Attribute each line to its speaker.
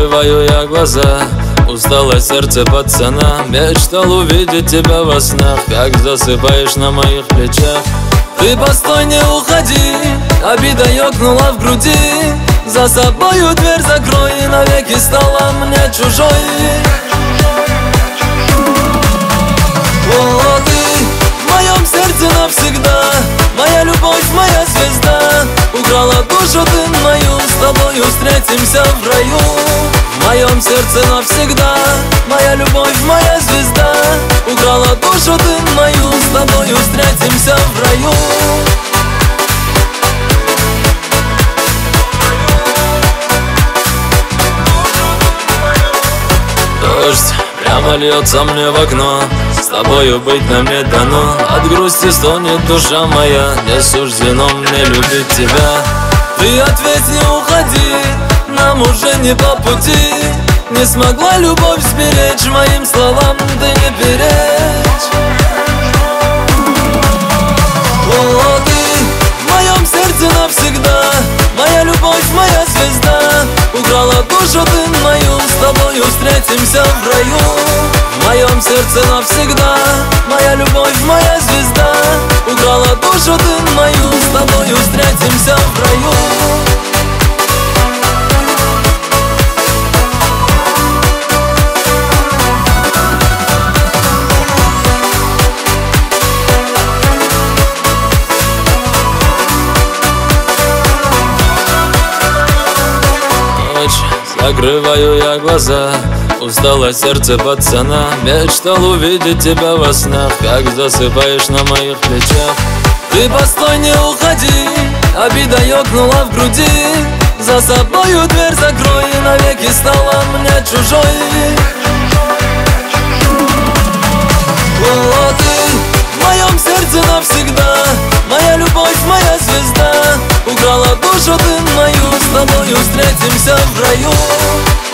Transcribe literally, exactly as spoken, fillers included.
Speaker 1: Закрываю я глаза, усталое сердце пацана. Мечтал увидеть тебя во снах, как засыпаешь на моих плечах. Ты постой, не уходи, обида ёкнула в груди. За собою дверь закрой, и навеки стала мне чужой. О, ты в моем сердце навсегда, моя любовь, моя звезда. Украла душу ты мою, с тобою встретимся в раю. В моем сердце навсегда, моя любовь, моя звезда. Украла душу ты мою, с тобою встретимся в раю. Дождь прямо льется мне в окно, с тобою быть нам не дано. От грусти стонет душа моя, не суждено мне любить тебя. Ты ответь, не уходи, нам уже не по пути. Не смогла любовь сберечь, моим словам ты не перечь. О, ты в моем сердце навсегда, моя любовь, моя звезда. Украла душу ты мою, с тобою встретимся в раю. В моем сердце навсегда, моя любовь, моя звезда. Украла душу ты мою, с тобою встретимся в раю. Закрываю я глаза, устало сердце пацана. Мечтал увидеть тебя во снах, как засыпаешь на моих плечах. Ты постой, не уходи, обида ёкнула в груди. За собою дверь закрой, и навеки стала мне чужой. О, ты в моем сердце навсегда, моя любовь, моя звезда. Украла душу ты мою, с тобою встретимся в раю.